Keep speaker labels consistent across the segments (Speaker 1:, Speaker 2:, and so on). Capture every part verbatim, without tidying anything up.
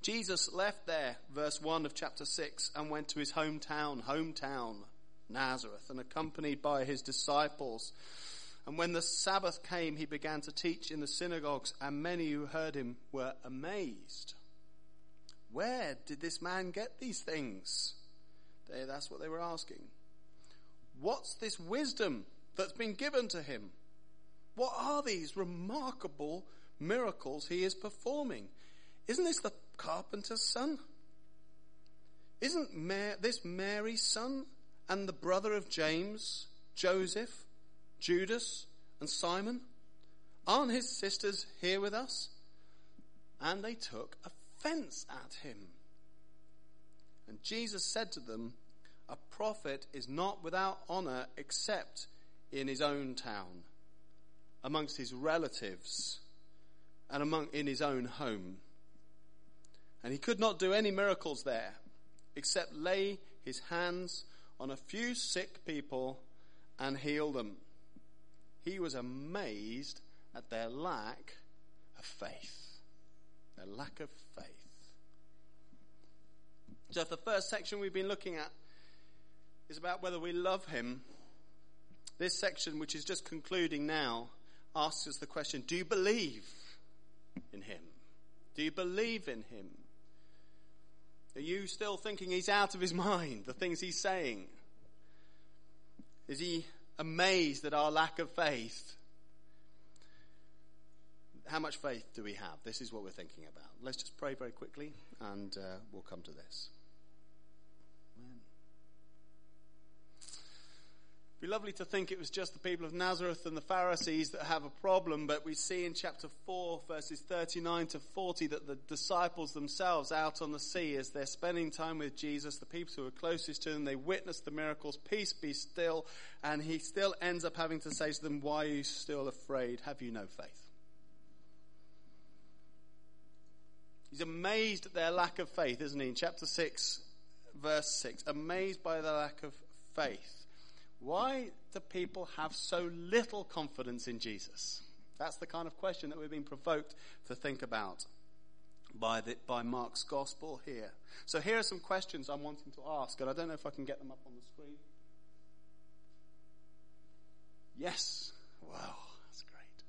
Speaker 1: Jesus left there, verse one of chapter six, and went to his hometown, hometown, Nazareth, and accompanied by his disciples. And when the Sabbath came, he began to teach in the synagogues, and many who heard him were amazed. Where did this man get these things? They, that's what they were asking. What's this wisdom that's been given to him? What are these remarkable miracles he is performing? Isn't this the carpenter's son? Isn't Ma- this Mary's son and the brother of James, Joseph, Judas, and Simon? Aren't his sisters here with us? And they took offense at him. And Jesus said to them, a prophet is not without honor except in his own town, amongst his relatives, and among in his own home. And he could not do any miracles there, except lay his hands on a few sick people and heal them. He was amazed at their lack of faith. Their lack of faith. So if the first section we've been looking at is about whether we love him, this section, which is just concluding now, asks us the question, do you believe in him? Do you believe in him? Are you still thinking he's out of his mind, the things he's saying? Is he amazed at our lack of faith? How much faith do we have? This is what we're thinking about. Let's just pray very quickly and uh, we'll come to this. Amen. It'd be lovely to think it was just the people of Nazareth and the Pharisees that have a problem, but we see in chapter four, verses thirty-nine to forty, that the disciples themselves out on the sea, as they're spending time with Jesus, the people who are closest to them, they witness the miracles, peace be still, and he still ends up having to say to them, why are you still afraid? Have you no faith? He's amazed at their lack of faith, isn't he? In chapter six, verse six, amazed by their lack of faith. Why do people have so little confidence in Jesus? That's the kind of question that we're being provoked to think about by the, by Mark's gospel here. So here are some questions I'm wanting to ask, and I don't know if I can get them up on the screen. Yes. Wow, that's great.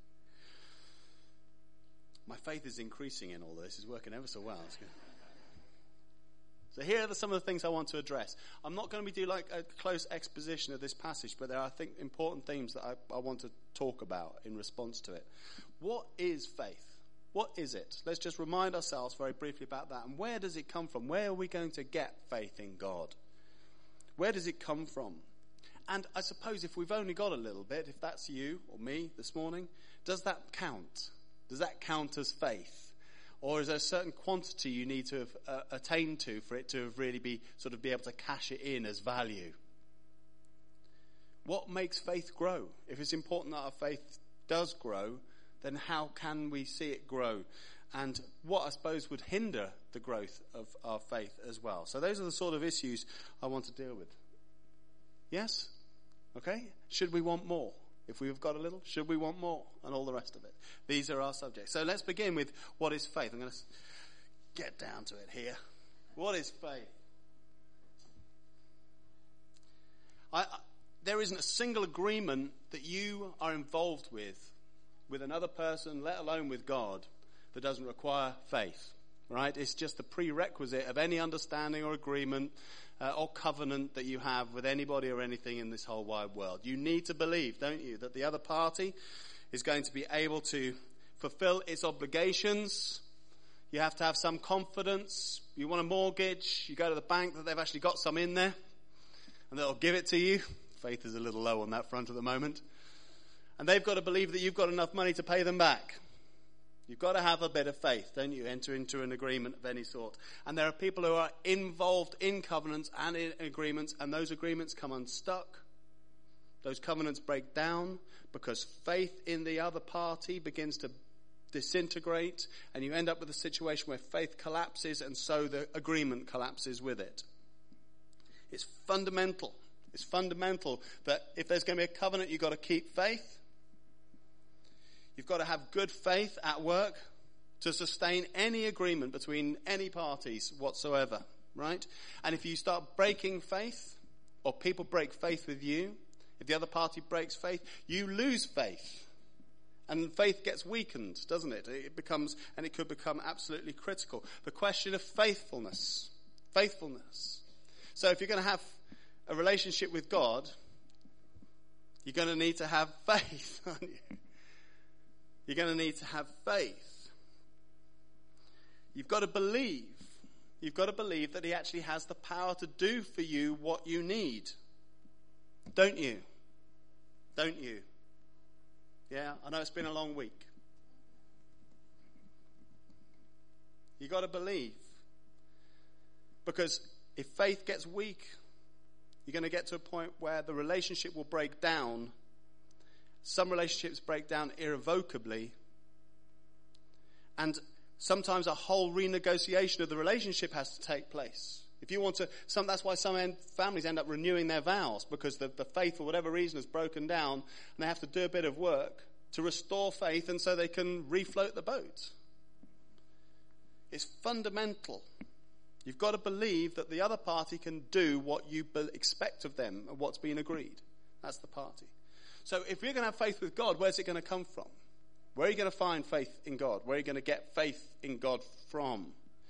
Speaker 1: My faith is increasing in all this. It's working ever so well. It's good. So here are the, some of the things I want to address. I'm not going to be doing like a close exposition of this passage, but there are, I think, important themes that I, I want to talk about in response to it. What is faith? What is it? Let's just remind ourselves very briefly about that. And where does it come from? Where are we going to get faith in God? Where does it come from? And I suppose if we've only got a little bit, if that's you or me this morning, does that count? Does that count as faith? Or is there a certain quantity you need to have uh, attained to for it to have really be sort of be able to cash it in as value? What makes faith grow? If it's important that our faith does grow, then how can we see it grow? And what, I suppose, would hinder the growth of our faith as well? So those are the sort of issues I want to deal with. Yes? Okay? Should we want more? If we've got a little, should we want more? And all the rest of it. These are our subjects. So let's begin with what is faith. I'm going to get down to it here. What is faith? I, I, there isn't a single agreement that you are involved with, with another person, let alone with God, that doesn't require faith. Right? It's just the prerequisite of any understanding or agreement uh, or covenant that you have with anybody or anything in this whole wide world. You need to believe, don't you, that the other party is going to be able to fulfill its obligations. You have to have some confidence. You want a mortgage, you go to the bank that they've actually got some in there and they'll give it to you. Faith is a little low on that front at the moment. And they've got to believe that you've got enough money to pay them back. You've got to have a bit of faith, don't you? Enter into an agreement of any sort. And there are people who are involved in covenants and in agreements, and those agreements come unstuck. Those covenants break down because faith in the other party begins to disintegrate, and you end up with a situation where faith collapses, and so the agreement collapses with it. It's fundamental. It's fundamental that if there's going to be a covenant, you've got to keep faith. You've got to have good faith at work to sustain any agreement between any parties whatsoever, right? And if you start breaking faith, or people break faith with you, if the other party breaks faith, you lose faith. And faith gets weakened, doesn't it? It becomes, and it could become absolutely critical. The question of faithfulness. Faithfulness. So if you're going to have a relationship with God, you're going to need to have faith, aren't you? You're going to need to have faith. You've got to believe. You've got to believe that he actually has the power to do for you what you need. Don't you? Don't you? Yeah, I know it's been a long week. You've got to believe. Because if faith gets weak, you're going to get to a point where the relationship will break down. Some relationships break down irrevocably. And sometimes a whole renegotiation of the relationship has to take place. If you want to, some, that's why some end, families end up renewing their vows, because the, the faith, for whatever reason, has broken down, and they have to do a bit of work to restore faith, and so they can refloat the boat. It's fundamental. You've got to believe that the other party can do what you be- expect of them and what's been agreed. That's the party. So if you're going to have faith with God, where's it going to come from? Where are you going to find faith in God? Where are you going to get faith in God from?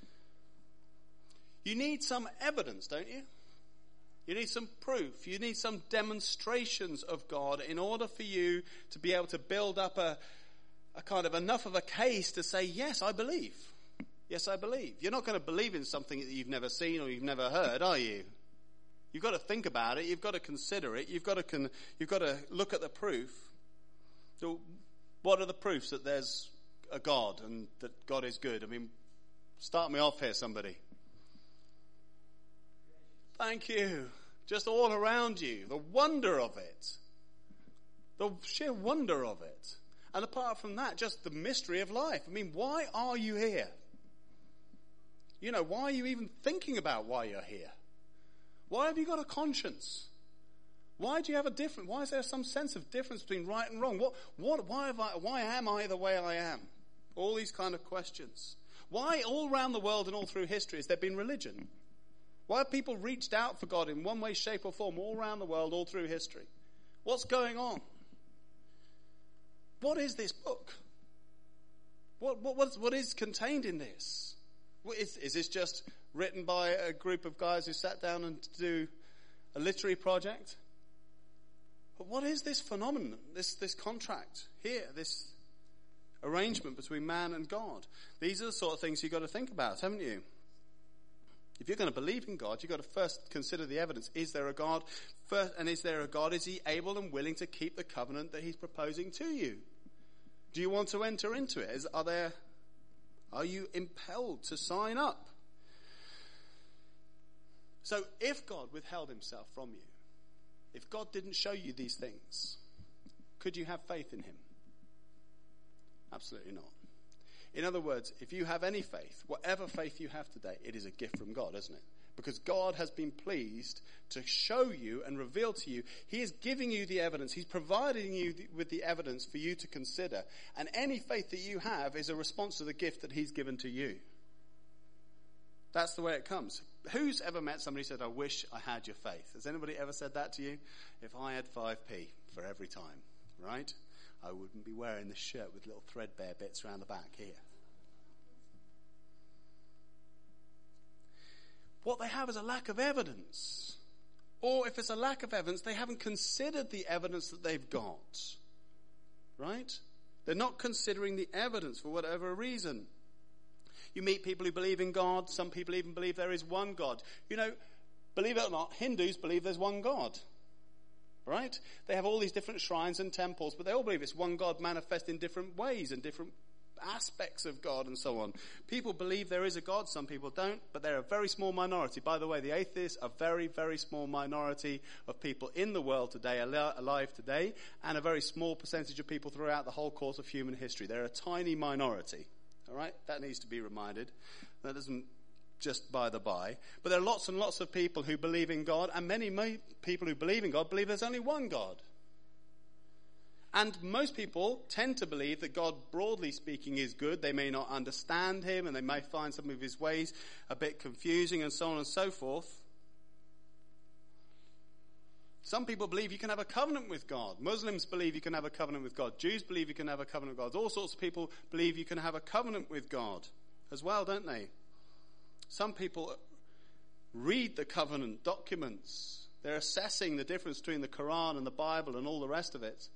Speaker 1: You need some evidence, don't you? You need some proof. You need some demonstrations of God in order for you to be able to build up a, a kind of enough of a case to say, yes, I believe. Yes, I believe. You're not going to believe in something that you've never seen or you've never heard, are you? You've got to think about it. You've got to consider it. You've got to con- you've got to look at the proof. So what are the proofs that there's a God and that God is good? I mean, start me off here, somebody. Thank you. Just all around you. The wonder of it. The sheer wonder of it. And apart from that, just the mystery of life. I mean, why are you here? You know, why are you even thinking about why you're here? Why have you got a conscience? Why do you have a different, why is there some sense of difference between right and wrong? What, what, why have I, why am I the way I am? All these kind of questions. Why all around the world and all through history has there been religion? Why have people reached out for God in one way, shape or form all around the world, all through history? What's going on? What is this book? What, what, what, what is contained in this? What is, is this just written by a group of guys who sat down and do a literary project? But what is this phenomenon, this, this contract here, this arrangement between man and God? These are the sort of things you've got to think about, haven't you? If you're going to believe in God, you've got to first consider the evidence. Is there a God? First, and is there a God? Is he able and willing to keep the covenant that he's proposing to you? Do you want to enter into it? Is, are there, are you impelled to sign up? So if God withheld himself from you, if God didn't show you these things, could you have faith in him? Absolutely not. In other words, if you have any faith, whatever faith you have today, it is a gift from God, isn't it? Because God has been pleased to show you and reveal to you. He is giving you the evidence. He's providing you with the evidence for you to consider. And any faith that you have is a response to the gift that he's given to you. That's the way it comes. Who's ever met somebody who said, I wish I had your faith? Has anybody ever said that to you? If I had five p for every time, right? I wouldn't be wearing this shirt with little threadbare bits around the back here. What they have is a lack of evidence. Or if it's a lack of evidence, they haven't considered the evidence that they've got. Right? They're not considering the evidence for whatever reason. You meet people who believe in God. Some people even believe there is one God. You know, believe it or not, Hindus believe there's one God. Right? They have all these different shrines and temples, but they all believe it's one God manifest in different ways and different aspects of God and so on. People believe there is a God, some people don't, but they're a very small minority. By the way, the atheists are a very, very small minority of people in the world today, alive today, and a very small percentage of people throughout the whole course of human history. They're a tiny minority. All right? That needs to be reminded. That isn't just by the by. But there are lots and lots of people who believe in God, and many, many people who believe in God believe there's only one God. And most people tend to believe that God, broadly speaking, is good. They may not understand him, and they may find some of his ways a bit confusing, and so on and so forth. Some people believe you can have a covenant with God. Muslims believe you can have a covenant with God. Jews believe you can have a covenant with God. All sorts of people believe you can have a covenant with God as well, don't they? Some people read the covenant documents. They're assessing the difference between the Quran and the Bible and all the rest of it.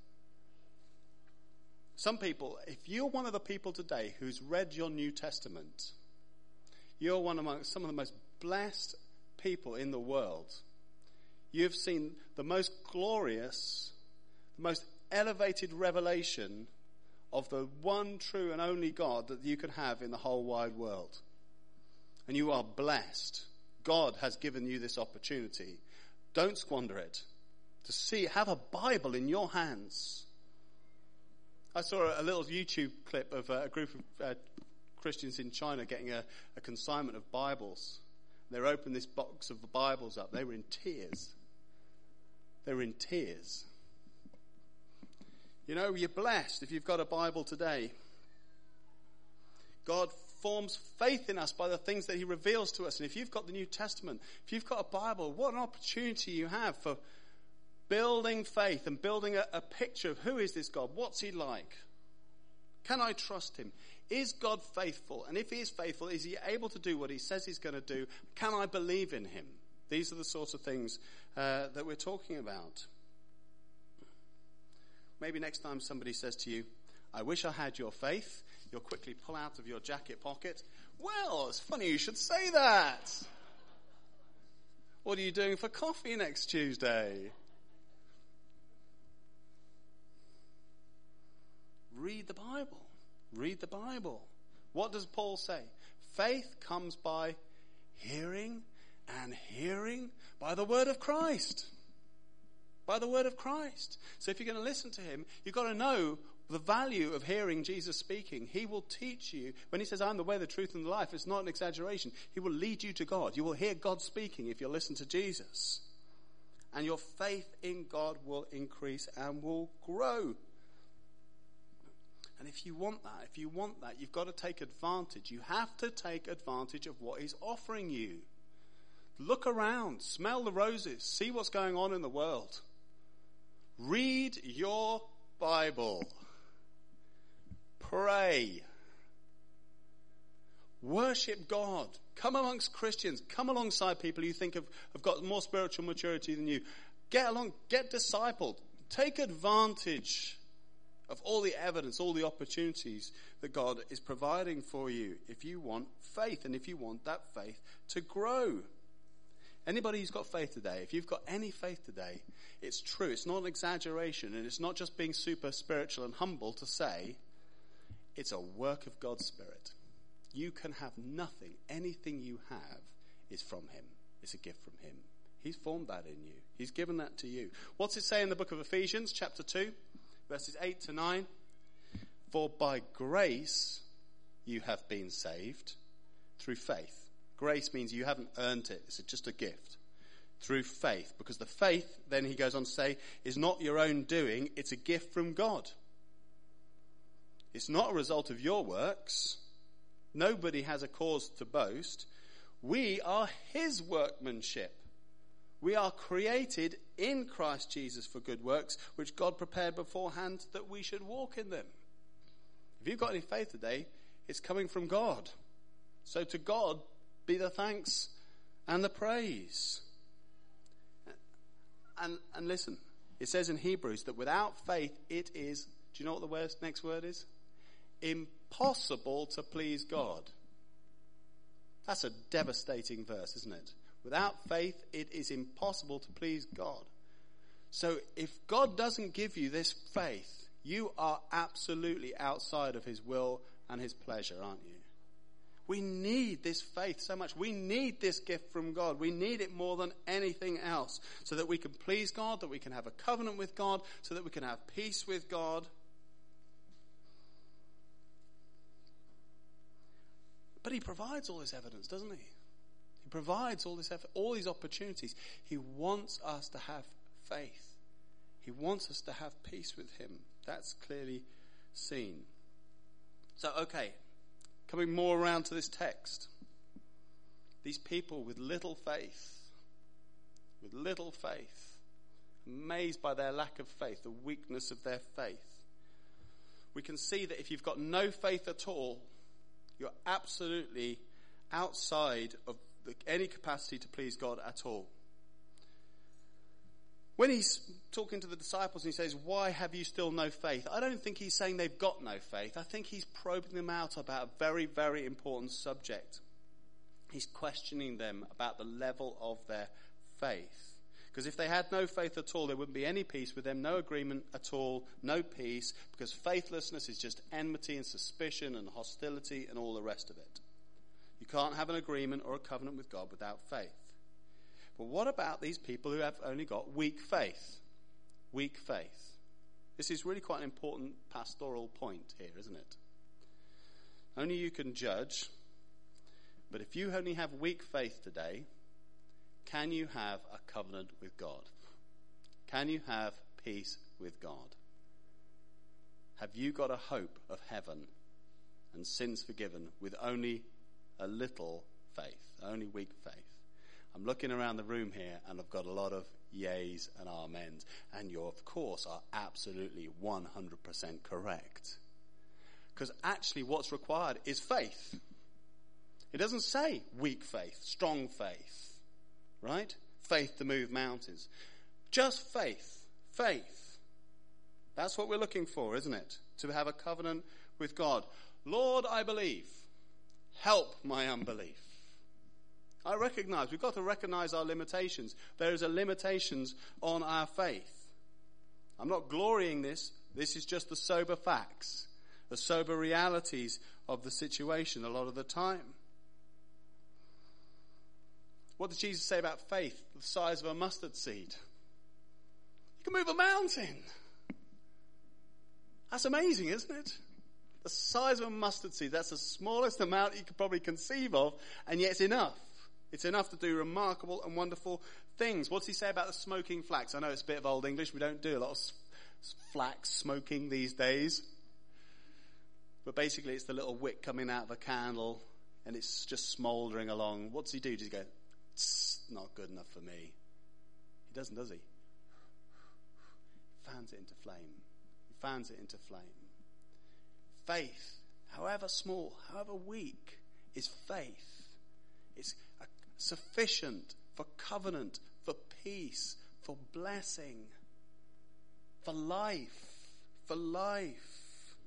Speaker 1: Some people, if you're one of the people today who's read your New Testament, you're one among some of the most blessed people in the world. You've seen the most glorious, the most elevated revelation of the one true and only God that you can have in the whole wide world. And you are blessed. God has given you this opportunity. Don't squander it. To see, have a Bible in your hands. I saw a little YouTube clip of a group of uh, Christians in China getting a, a consignment of Bibles. They opened this box of the Bibles up. They were in tears. They were in tears. You know, you're blessed if you've got a Bible today. God forms faith in us by the things that he reveals to us. And if you've got the New Testament, if you've got a Bible, what an opportunity you have for building faith and building a, a picture of who is this God? What's he like? Can I trust him? Is God faithful? And if he is faithful, is he able to do what he says he's going to do? Can I believe in him? These are the sorts of things uh, that we're talking about. Maybe next time somebody says to you, I wish I had your faith, you'll quickly pull out of your jacket pocket, well, it's funny you should say that. What are you doing for coffee next Tuesday? Read the Bible. Read the Bible. What does Paul say? Faith comes by hearing, and hearing by the word of Christ. By the word of Christ. So if you're going to listen to him, you've got to know the value of hearing Jesus speaking. He will teach you. When he says, I'm the way, the truth, and the life, it's not an exaggeration. He will lead you to God. You will hear God speaking if you listen to Jesus. And your faith in God will increase and will grow. And if you want that, if you want that, you've got to take advantage. You have to take advantage of what he's offering you. Look around, smell the roses, see what's going on in the world. Read your Bible. Pray. Worship God. Come amongst Christians. Come alongside people you think have, have got more spiritual maturity than you. Get along, get discipled. Take advantage of all the evidence, all the opportunities that God is providing for you if you want faith and if you want that faith to grow. Anybody who's got faith today, if you've got any faith today, it's true. It's not an exaggeration, and it's not just being super spiritual and humble to say, it's a work of God's Spirit. You can have nothing. Anything you have is from him. It's a gift from him. He's formed that in you. He's given that to you. What's it say in the book of Ephesians, chapter two, verses eight to nine? For by grace you have been saved through faith. Grace means you haven't earned it. It's just a gift. Through faith. Because the faith, then he goes on to say, is not your own doing. It's a gift from God. It's not a result of your works. Nobody has a cause to boast. We are his workmanship. We are created in Christ Jesus for good works, which God prepared beforehand that we should walk in them. If you've got any faith today, it's coming from God. So to God be the thanks and the praise. And, and listen, it says in Hebrews that without faith it is, do you know what the word, next word is? Impossible to please God. That's a devastating verse, isn't it? Without faith it is impossible to please God. So if God doesn't give you this faith, you are absolutely outside of his will and his pleasure, aren't you? We need this faith so much. We need this gift from God. We need it more than anything else so that we can please God, that we can have a covenant with God, so that we can have peace with God. But he provides all this evidence, doesn't he? He provides all this effort, all these opportunities. He wants us to have faith. He wants us to have peace with him. That's clearly seen. So, okay, coming more around to this text. These people with little faith, with little faith, amazed by their lack of faith, the weakness of their faith. We can see that if you've got no faith at all, you're absolutely outside of the, any capacity to please God at all. When he's talking to the disciples and he says, why have you still no faith? I don't think he's saying they've got no faith. I think he's probing them out about a very, very important subject. He's questioning them about the level of their faith. Because if they had no faith at all, there wouldn't be any peace with them, no agreement at all, no peace, because faithlessness is just enmity and suspicion and hostility and all the rest of it. You can't have an agreement or a covenant with God without faith. But what about these people who have only got weak faith? Weak faith. This is really quite an important pastoral point here, isn't it? Only you can judge. But if you only have weak faith today, can you have a covenant with God? Can you have peace with God? Have you got a hope of heaven and sins forgiven with only a little faith, only weak faith? I'm looking around the room here and I've got a lot of yays and amens. And you, of course, are absolutely one hundred percent correct. Because actually what's required is faith. It doesn't say weak faith, strong faith, right? Faith to move mountains. Just faith, faith. That's what we're looking for, isn't it? To have a covenant with God. Lord, I believe. Help my unbelief. I recognize, we've got to recognize our limitations. There is a limitations on our faith. I'm not glorying this. This is just the sober facts, the sober realities of the situation a lot of the time. What did Jesus say about faith? The size of a mustard seed. You can move a mountain. That's amazing, isn't it? The size of a mustard seed. That's the smallest amount you could probably conceive of, and yet it's enough. It's enough to do remarkable and wonderful things. What's he say about the smoking flax? I know it's a bit of old English. We don't do a lot of flax smoking these days. But basically it's the little wick coming out of a candle, and it's just smouldering along. What's he do? Does he go, it's not good enough for me? He doesn't, does he? He fans it into flame. He fans it into flame. Faith, however small, however weak, is faith. It's sufficient for covenant, for peace, for blessing, for life, for life.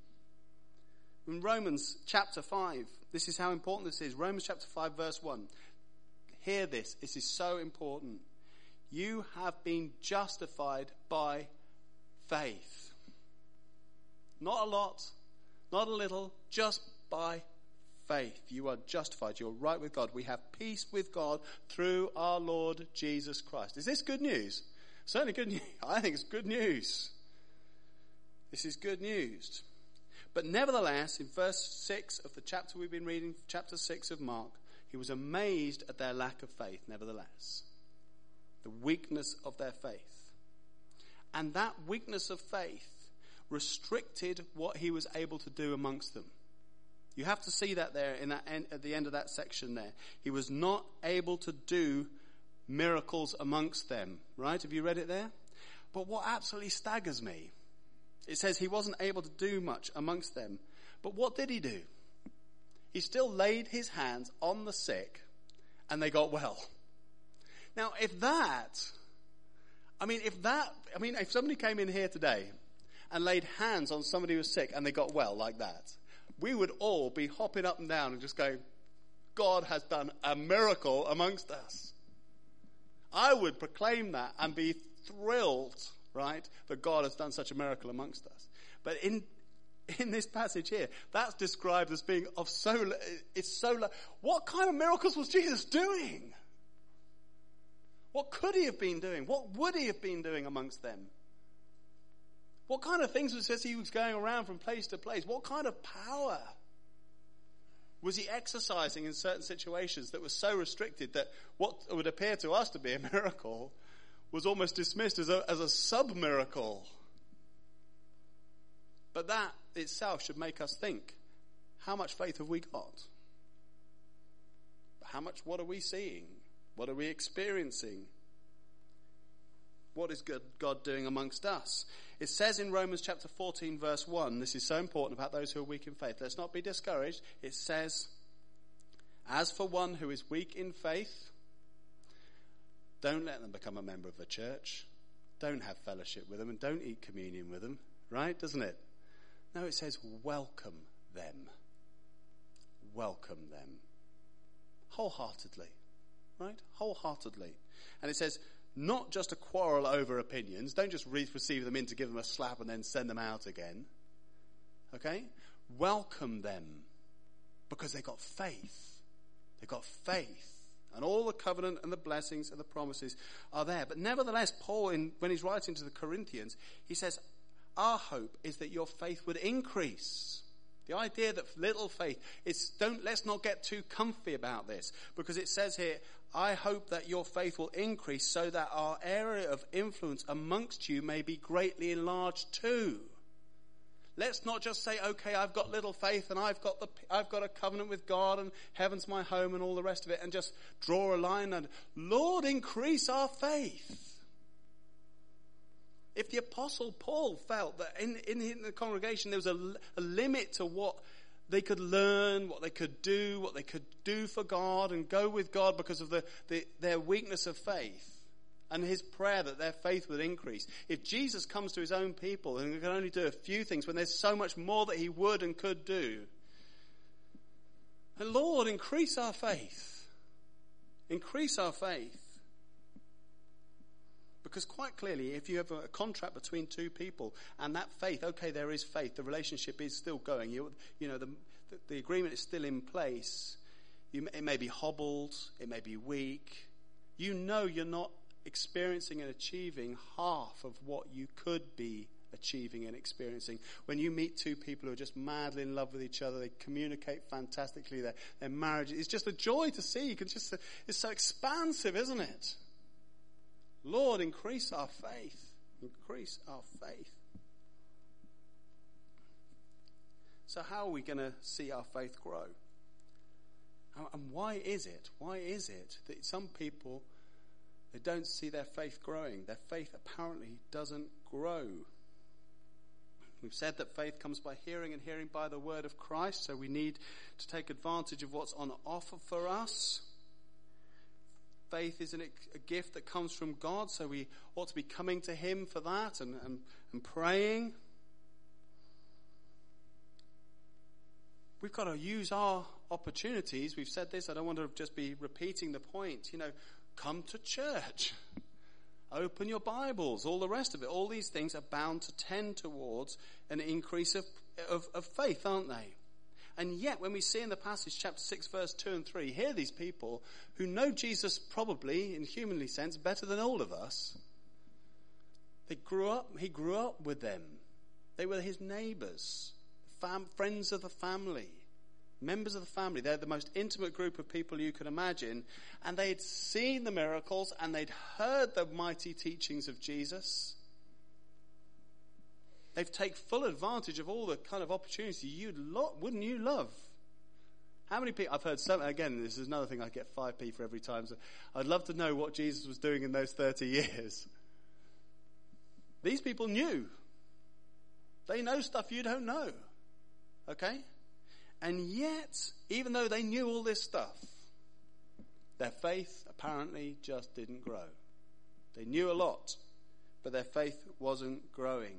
Speaker 1: In Romans chapter five, this is how important this is. Romans chapter five verse one. Hear this. This is so important. You have been justified by faith. Not a lot, not a little, just by faith. You are justified. You're right with God. We have peace with God through our Lord Jesus Christ. Is this good news? Certainly good news. I think it's good news. This is good news. But nevertheless, in verse six of the chapter we've been reading, chapter six of Mark, he was amazed at their lack of faith, nevertheless. The weakness of their faith. And that weakness of faith restricted what he was able to do amongst them. You have to see that there in that end, at the end of that section there. He was not able to do miracles amongst them. Right? Have you read it there? But what absolutely staggers me, it says he wasn't able to do much amongst them. But what did he do? He still laid his hands on the sick and they got well. Now, if that, I mean, if that, I mean, if somebody came in here today and laid hands on somebody who was sick and they got well like that, we would all be hopping up and down and just going, God has done a miracle amongst us. I would proclaim that and be thrilled, right, that God has done such a miracle amongst us. But in in this passage here, that's described as being of so, it's so, what kind of miracles was Jesus doing? What could he have been doing? What would he have been doing amongst them? What kind of things was it he was going around from place to place? What kind of power was he exercising in certain situations that was so restricted that what would appear to us to be a miracle was almost dismissed as a, as a sub-miracle? But that itself should make us think, how much faith have we got? How much, what are we seeing? What are we experiencing? What is God doing amongst us? It says in Romans chapter fourteen verse one, this is so important about those who are weak in faith. Let's not be discouraged. It says, as for one who is weak in faith, don't let them become a member of the church. Don't have fellowship with them and don't eat communion with them. Right? Doesn't it? No, it says welcome them. Welcome them. Wholeheartedly. Right? Wholeheartedly. And it says, not just to quarrel over opinions. Don't just re- receive them in to give them a slap and then send them out again. Okay? Welcome them. Because they got faith. They got faith. And all the covenant and the blessings and the promises are there. But nevertheless, Paul, in, when he's writing to the Corinthians, he says, our hope is that your faith would increase. The idea that little faith is, don't, let's not get too comfy about this. Because it says here, I hope that your faith will increase so that our area of influence amongst you may be greatly enlarged too. Let's not just say, okay, I've got little faith and I've got the, I've got a covenant with God and heaven's my home and all the rest of it, and just draw a line and, Lord, increase our faith. If the Apostle Paul felt that in, in, in the congregation there was a, a limit to what they could learn, what they could do, what they could do for God and go with God because of the, the their weakness of faith, and his prayer that their faith would increase. If Jesus comes to his own people and he can only do a few things when there's so much more that he would and could do, and Lord, increase our faith. Increase our faith. Because quite clearly, if you have a contract between two people and that faith, okay, there is faith, the relationship is still going, you, you know, the, the, the agreement is still in place, you, it may be hobbled, it may be weak, you know you're not experiencing and achieving half of what you could be achieving and experiencing. When you meet two people who are just madly in love with each other, they communicate fantastically, their, their marriage, it's just a joy to see. You can just, it's so expansive, isn't it? Lord, increase our faith. Increase our faith. So how are we going to see our faith grow? And why is it? Why is it that some people, they don't see their faith growing? Their faith apparently doesn't grow. We've said that faith comes by hearing and hearing by the word of Christ, so we need to take advantage of what's on offer for us. Faith is an, a gift that comes from God, so we ought to be coming to him for that and, and, and praying. We've got to use our opportunities. We've said this, I don't want to just be repeating the point. You know, come to church. Open your Bibles, all the rest of it. All these things are bound to tend towards an increase of, of, of faith, aren't they? And yet, when we see in the passage, chapter six, verse two and three, here these people who know Jesus probably, in humanly sense, better than all of us. They grew up, he grew up with them. They were his neighbours, fam- friends of the family, members of the family. They're the most intimate group of people you can imagine. And they'd seen the miracles and they'd heard the mighty teachings of Jesus. They've taken full advantage of all the kind of opportunity you'd lo- wouldn't you love? How many people, I've heard some, again, this is another thing, I get five p for every time, so I'd love to know what Jesus was doing in those thirty years. These people knew. They know stuff you don't know. Okay? And yet, even though they knew all this stuff, their faith apparently just didn't grow. They knew a lot, but their faith wasn't growing.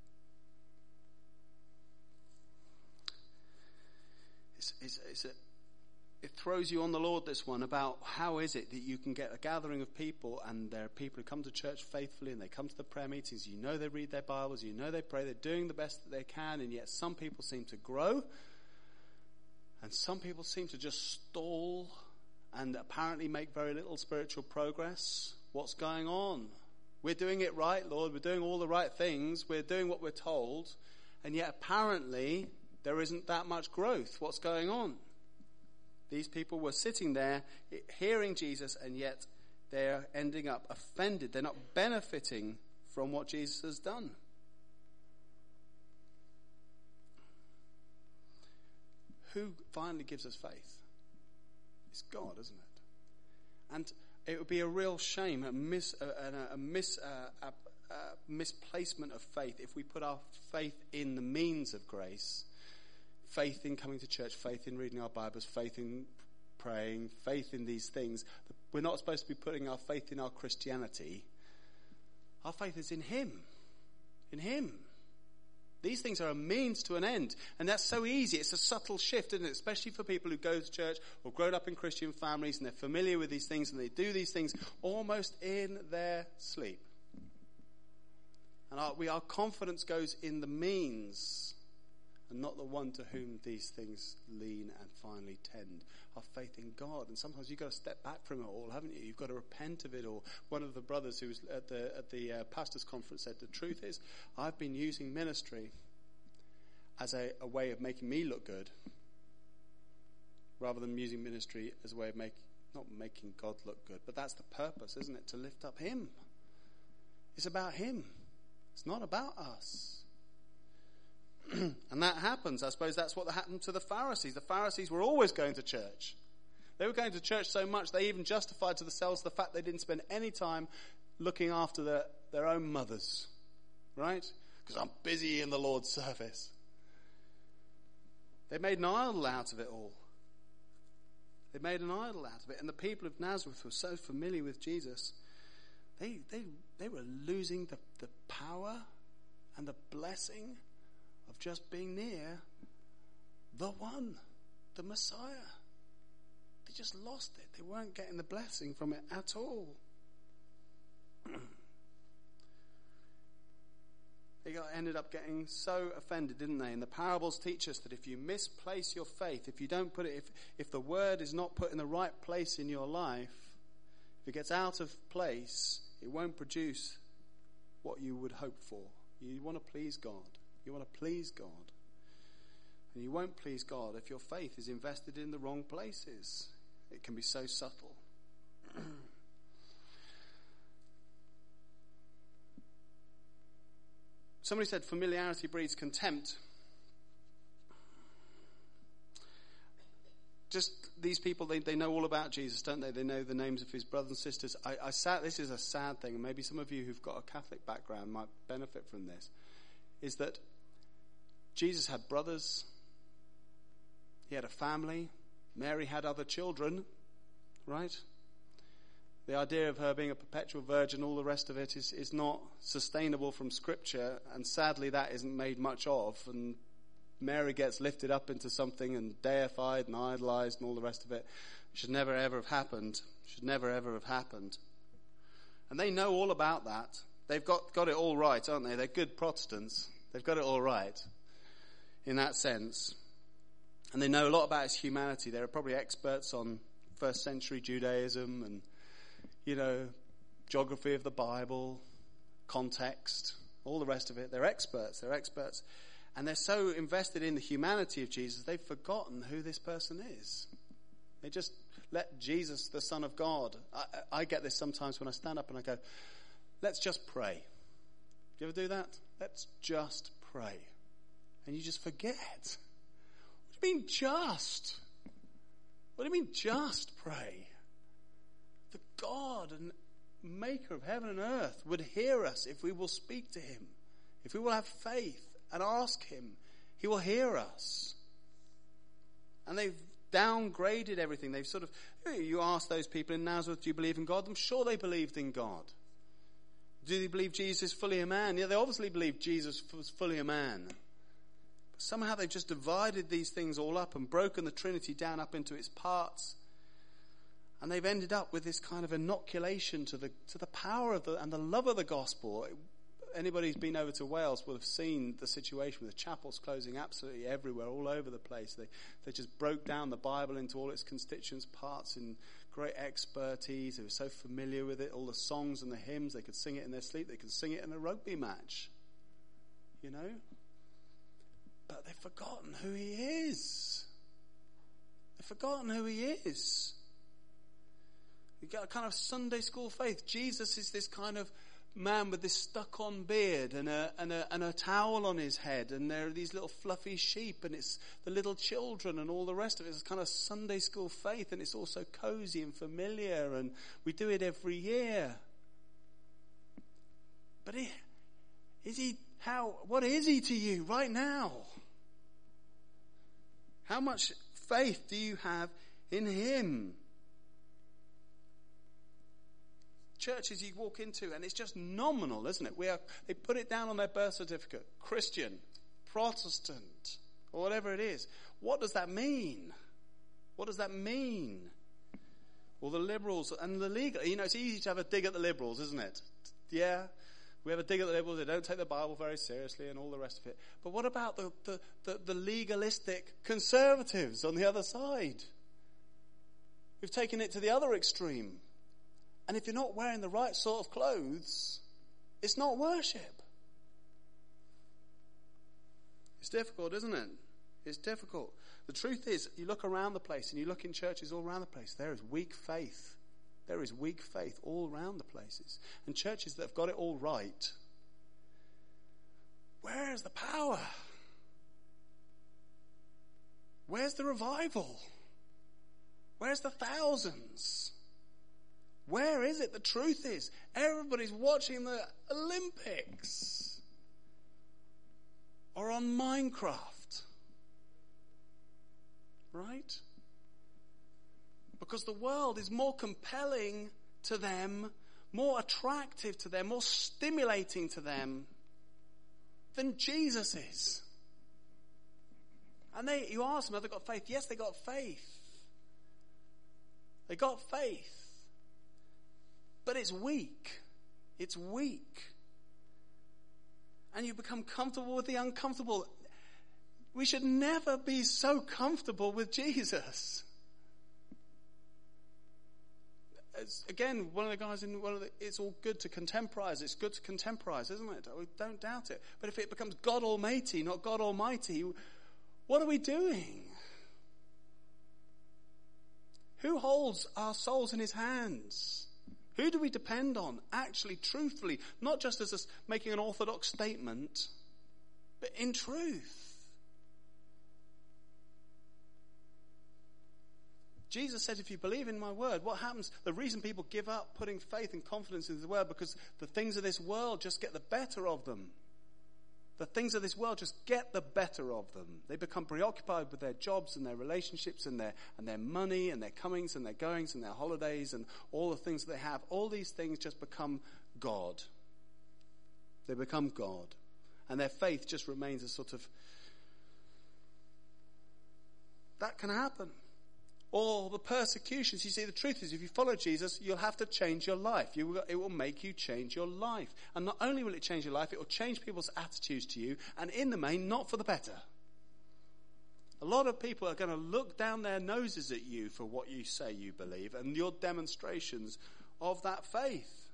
Speaker 1: It's, it's, it's a, it throws you on the Lord, this one, about how is it that you can get a gathering of people, and there are people who come to church faithfully and they come to the prayer meetings, you know they read their Bibles, you know they pray, they're doing the best that they can, and yet some people seem to grow and some people seem to just stall and apparently make very little spiritual progress. What's going on? We're doing it right, Lord, we're doing all the right things, we're doing what we're told, and yet apparently there isn't that much growth. What's going on? These people were sitting there hearing Jesus, and yet they're ending up offended. They're not benefiting from what Jesus has done. who finally gives us faith? It's God, isn't it? And it would be a real shame, a, mis, a, a, a, mis, a, a, a misplacement of faith if we put our faith in the means of grace, faith in coming to church, faith in reading our Bibles, faith in praying, faith in these things. We're not supposed to be putting our faith in our Christianity. Our faith is in Him. In Him. These things are a means to an end. And that's so easy. It's a subtle shift, isn't it? Especially for people who go to church or grown up in Christian families and they're familiar with these things and they do these things almost in their sleep. And our, we, our confidence goes in the means and not the one to whom these things lean and finally tend. Our faith in God. And sometimes you've got to step back from it all, haven't you? You've got to repent of it all. One of the brothers who was at the at the uh, pastors' conference said, the truth is, I've been using ministry as a, a way of making me look good, rather than using ministry as a way of make, not making God look good. But that's the purpose, isn't it? To lift up Him. It's about Him. It's not about us. And that happens. I suppose that's what happened to the Pharisees. The Pharisees were always going to church. They were going to church so much they even justified to themselves the fact they didn't spend any time looking after their, their own mothers. Right? Because I'm busy in the Lord's service. They made an idol out of it all. They made an idol out of it. And the people of Nazareth were so familiar with Jesus, they they, they were losing the, the power and the blessing of just being near the one, the Messiah. They just lost it. They weren't getting the blessing from it at all. They got, ended up getting so offended, didn't they? And the parables teach us that if you misplace your faith, if you don't put it, if, if the word is not put in the right place in your life, if it gets out of place, it won't produce what you would hope for. You want to please God. You want to please God. And you won't please God if your faith is invested in the wrong places. It can be so subtle. Somebody said familiarity breeds contempt. Just these people, they, they know all about Jesus, don't they? They know the names of his brothers and sisters. I, I sat, this is a sad thing, and maybe some of you who've got a Catholic background might benefit from this, is that Jesus had brothers, he had a family, Mary had other children, right? The idea of her being a perpetual virgin, all the rest of it is, is not sustainable from Scripture, and sadly that isn't made much of, and Mary gets lifted up into something and deified and idolized and all the rest of it. It should never ever have happened. It should never ever have happened. And they know all about that. They've got, got it all right, aren't they? They're good Protestants. They've got it all right in that sense. And they know a lot about his humanity. They're probably experts on first century Judaism and, you know, geography of the Bible, context, all the rest of it. They're experts. They're experts. And they're so invested in the humanity of Jesus, they've forgotten who this person is. They just let Jesus, the Son of God. I, I get this sometimes when I stand up and I go, let's just pray. Do you ever do that? Let's just pray. And you just forget. What do you mean just? What do you mean just pray? The God and maker of heaven and earth would hear us if we will speak to him. If we will have faith and ask him, he will hear us. And they've downgraded everything. They've sort of, you ask those people in Nazareth, do you believe in God? I'm sure they believed in God. Do they believe Jesus is fully a man? Yeah, they obviously believe Jesus was fully a man. But somehow they've just divided these things all up and broken the Trinity down up into its parts. And they've ended up with this kind of inoculation to the to the power of the and the love of the gospel. Anybody who's been over to Wales will have seen the situation with the chapels closing absolutely everywhere, all over the place. They they just broke down the Bible into all its constituent parts in great expertise. They were so familiar with it, all the songs and the hymns. They could sing it in their sleep. They could sing it in a rugby match. You know? But they've forgotten who he is. They've forgotten who he is. You get a kind of Sunday school faith. Jesus is this kind of man with this stuck-on beard and a, and a and a towel on his head, and there are these little fluffy sheep, and it's the little children and all the rest of it. It's kind of Sunday school faith, and it's also cozy and familiar, and we do it every year. But he, is he how? What is he to you right now? How much faith do you have in him? Churches you walk into, and it's just nominal, isn't it? We are, they put it down on their birth certificate. Christian, Protestant, or whatever it is. What does that mean? What does that mean? Well, the liberals and the legal, you know, it's easy to have a dig at the liberals, isn't it? Yeah, we have a dig at the liberals. They don't take the Bible very seriously and all the rest of it. But what about the, the, the, the legalistic conservatives on the other side? Who've taken it to the other extreme. And if you're not wearing the right sort of clothes, it's not worship. It's difficult, isn't it? It's difficult. The truth is, you look around the place and you look in churches all around the place, there is weak faith. There is weak faith all around the places. And churches that have got it all right, where is the power? Where's the revival? Where's the thousands? Where is it? The truth is, everybody's watching the Olympics or on Minecraft, right? Because the world is more compelling to them, more attractive to them, more stimulating to them than Jesus is. And they, you ask them, have they got faith? Yes, they got faith. They got faith. But it's weak. It's weak. And you become comfortable with the uncomfortable. We should never be so comfortable with Jesus. It's, again, one of the guys in one of the, it's all good to contemporize. It's good to contemporize, isn't it? Don't doubt it. But if it becomes God Almighty, not God Almighty, what are we doing? Who holds our souls in his hands? Who do we depend on? Actually, truthfully, not just as a, making an orthodox statement, but in truth. Jesus said, if you believe in my word, what happens? The reason people give up putting faith and confidence in the word, because the things of this world just get the better of them. The things of this world just get the better of them. They become preoccupied with their jobs and their relationships and their and their money and their comings and their goings and their holidays and all the things that they have. All these things just become God. They become God. And their faith just remains a sort of... That can happen. Or the persecutions. You see, the truth is, if you follow Jesus, you'll have to change your life. You will, it will make you change your life. And not only will it change your life, it will change people's attitudes to you, and in the main, not for the better. A lot of people are going to look down their noses at you for what you say you believe and your demonstrations of that faith.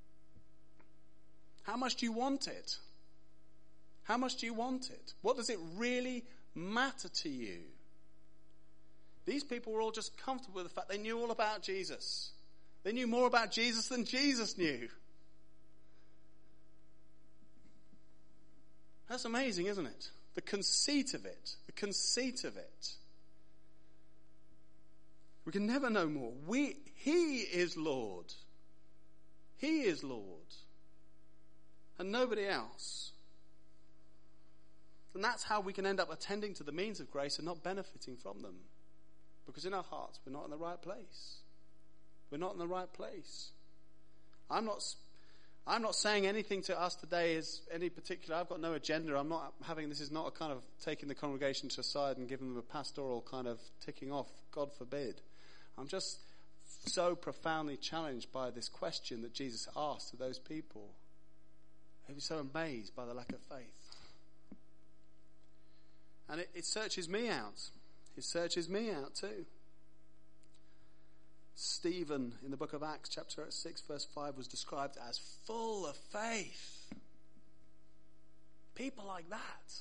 Speaker 1: How much do you want it? How much do you want it? What does it really matter to you? These people were all just comfortable with the fact they knew all about Jesus. They knew more about Jesus than Jesus knew. That's amazing, isn't it? The conceit of it. The conceit of it. We can never know more. We, he is Lord. He is Lord. And nobody else. And that's how we can end up attending to the means of grace and not benefiting from them. Because in our hearts, we're not in the right place. We're not in the right place. I'm not, I'm not saying anything to us today as any particular, I've got no agenda. I'm not having, this is not a kind of taking the congregation to a side and giving them a pastoral kind of ticking off, God forbid. I'm just so profoundly challenged by this question that Jesus asked to those people. They were so amazed by the lack of faith. And it, it searches me out. It searches me out too. Stephen, in the book of Acts, chapter six, verse five, was described as full of faith. People like that.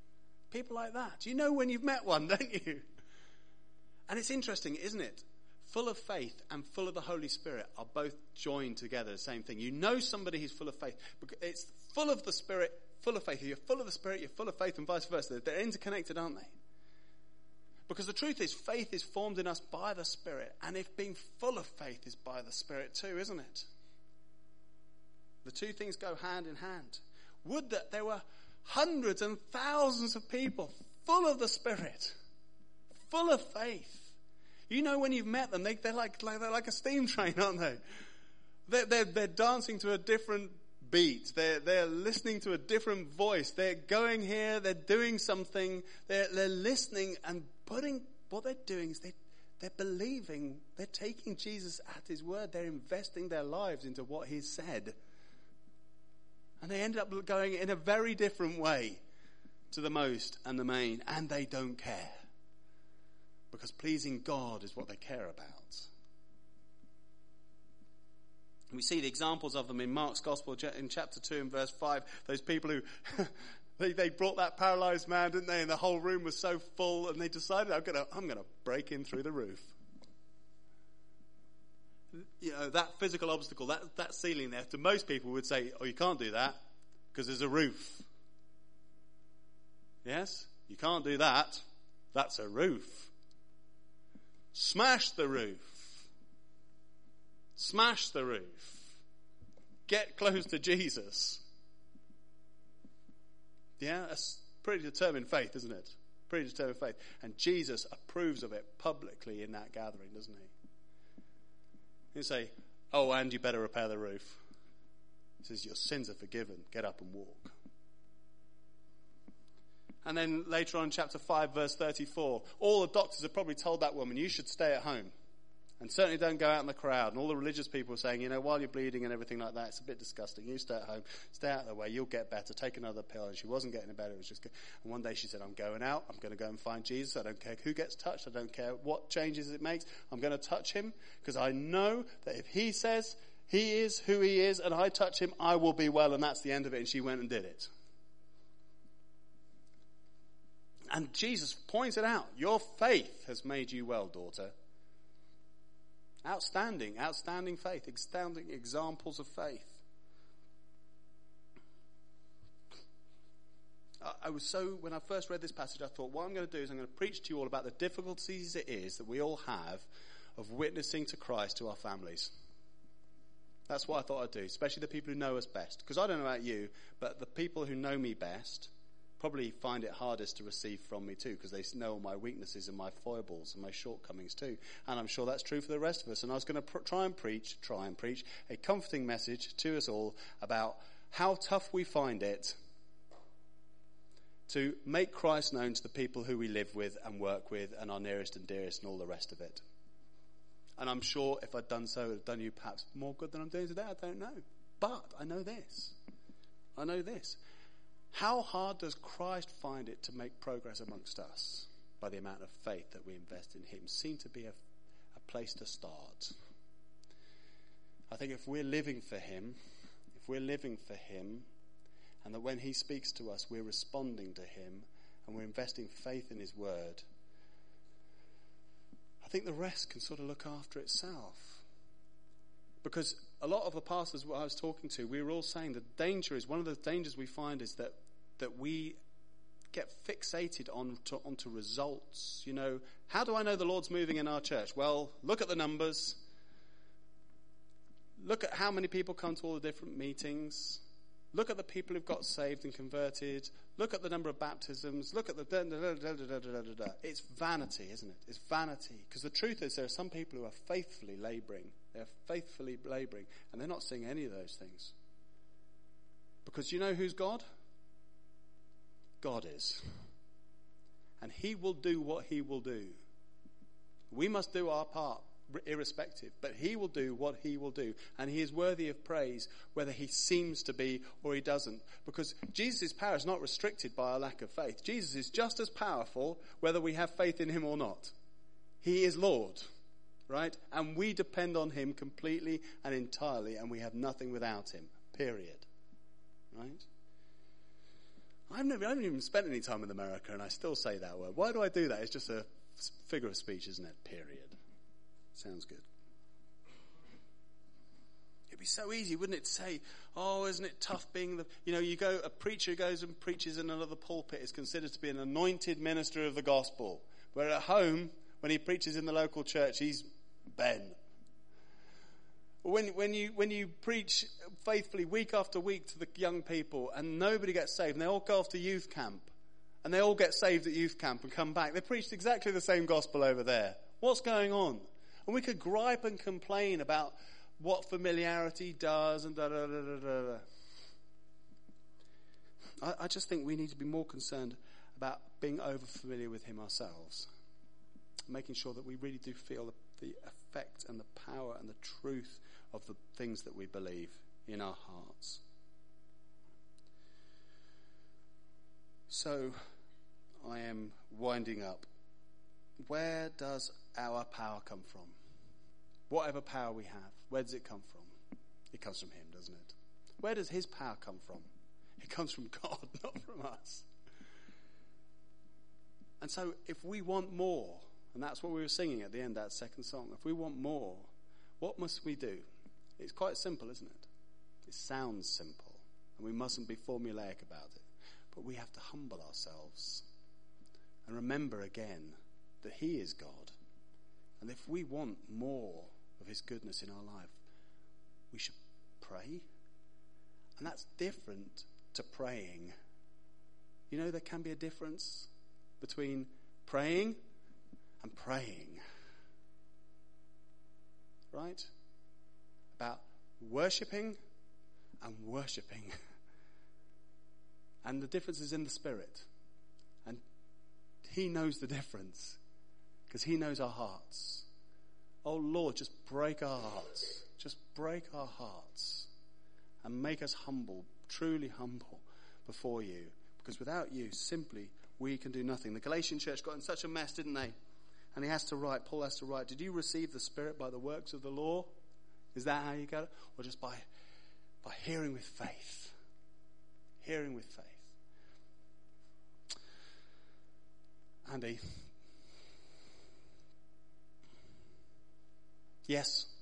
Speaker 1: People like that. You know when you've met one, don't you? And it's interesting, isn't it? full of faith and full of the Holy Spirit are both joined together, the same thing. You know somebody who's full of faith. It's full of the Spirit, full of faith. If you're full of the Spirit, you're full of faith, and vice versa. They're interconnected, aren't they? Because the truth is, faith is formed in us by the Spirit. And if being full of faith is by the Spirit too, isn't it? The two things go hand in hand. Would that there were hundreds and thousands of people full of the Spirit, full of faith. You know, when you've met them, they, they're, like, like, they're like a steam train, aren't they? They're, they're, they're dancing to a different beat. They're, they're listening to a different voice. They're going here. They're doing something. They're, they're listening and putting, what they're doing is they, they're believing. They're taking Jesus at his word. They're investing their lives into what he said. And they end up going in a very different way to the most and the main. And they don't care. Because pleasing God is what they care about. We see the examples of them in Mark's Gospel in chapter two and verse five. Those people who, they, they brought that paralyzed man, didn't they? And the whole room was so full, and they decided, I'm going to I'm going to break in through the roof. You know, that physical obstacle, that, that ceiling there, to most people would say, oh, you can't do that because there's a roof. Yes? You can't do that. That's a roof. Smash the roof. Smash the roof. Get close to Jesus. Yeah, that's pretty determined faith, isn't it? Pretty determined faith. And Jesus approves of it publicly in that gathering, doesn't he? He'll say, oh, and you better repair the roof. He says, your sins are forgiven. Get up and walk. And then later on in chapter five, verse thirty-four, all the doctors have probably told that woman, you should stay at home. And certainly don't go out in the crowd. And all the religious people are saying, you know, while you're bleeding and everything like that, it's a bit disgusting. You stay at home, stay out of the way, you'll get better, take another pill. And she wasn't getting better, it was just good. And one day she said, I'm going out, I'm going to go and find Jesus. I don't care who gets touched, I don't care what changes it makes. I'm going to touch him because I know that if he says he is who he is and I touch him, I will be well. And that's the end of it. And she went and did it. And Jesus pointed out, your faith has made you well, daughter. Outstanding, outstanding faith, outstanding examples of faith. I, I was so, when I first read this passage, I thought, what I'm going to do is I'm going to preach to you all about the difficulties it is that we all have of witnessing to Christ to our families. That's what I thought I'd do, especially the people who know us best. Because I don't know about you, but the people who know me best probably find it hardest to receive from me too, because they know all my weaknesses and my foibles and my shortcomings too. And I'm sure that's true for the rest of us. And I was going to pr- try and preach, try and preach a comforting message to us all about how tough we find it to make Christ known to the people who we live with and work with and our nearest and dearest and all the rest of it. And I'm sure if I'd done so, it would have done you perhaps more good than I'm doing today. I don't know. But I know this. I know this. How hard does Christ find it to make progress amongst us by the amount of faith that we invest in him? Seems to be a, a place to start. I think if we're living for him, if we're living for him, and that when he speaks to us, we're responding to him, and we're investing faith in his word, I think the rest can sort of look after itself. Because a lot of the pastors I was talking to, we were all saying the danger is, one of the dangers we find is that that we get fixated on to, onto results. You know, how do I know the Lord's moving in our church? Well, look at the numbers. Look at how many people come to all the different meetings. Look at the people who've got saved and converted. Look at the number of baptisms. Look at the... Da, da, da, da, da, da, da, da. It's vanity, isn't it? It's vanity. Because the truth is there are some people who are faithfully labouring. They're faithfully labouring. And they're not seeing any of those things. Because you know who's God? God is. And he will do what he will do. We must do our part, irrespective. But he will do what he will do. And he is worthy of praise, whether he seems to be or he doesn't. Because Jesus' power is not restricted by our lack of faith. Jesus is just as powerful, whether we have faith in him or not. He is Lord, right? And we depend on him completely and entirely, and we have nothing without him, period. Right? I've never, I haven't even spent any time in America, and I still say that word. Why do I do that? It's just a figure of speech, isn't it? Period. Sounds good. It'd be so easy, wouldn't it, to say, oh, isn't it tough being the, you know, you go, a preacher who goes and preaches in another pulpit is considered to be an anointed minister of the gospel. But at home, when he preaches in the local church, he's Ben. When, when you, when you preach faithfully week after week to the young people and nobody gets saved and they all go off to youth camp and they all get saved at youth camp and come back, they preached exactly the same gospel over there. What's going on? And we could gripe and complain about what familiarity does and da da da da da. I, I just think we need to be more concerned about being over familiar with him ourselves, making sure that we really do feel the, the effect and the power and the truth of the things that we believe in our hearts. So I am winding up. Where does our power come from? Whatever power we have, where does it come from? It comes from him, doesn't it? Where does his power come from? It comes from God, not from us. And so if we want more, and that's what we were singing at the end of that second song, if we want more, what must we do? It's quite simple, isn't it? It sounds simple, and we mustn't be formulaic about it. But we have to humble ourselves and remember again that he is God. And if we want more of his goodness in our life, we should pray. And that's different to praying. You know, there can be a difference between praying and praying. Right? About worshipping and worshipping. And the difference is in the spirit. And he knows the difference because he knows our hearts. Oh Lord, just break our hearts. Just break our hearts and make us humble, truly humble before you. Because without you, simply, we can do nothing. The Galatian church got in such a mess, didn't they? And he has to write, Paul has to write, did you receive the Spirit by the works of the law? Is that how you got it? Or just by, by hearing with faith? Hearing with faith. Andy? Yes,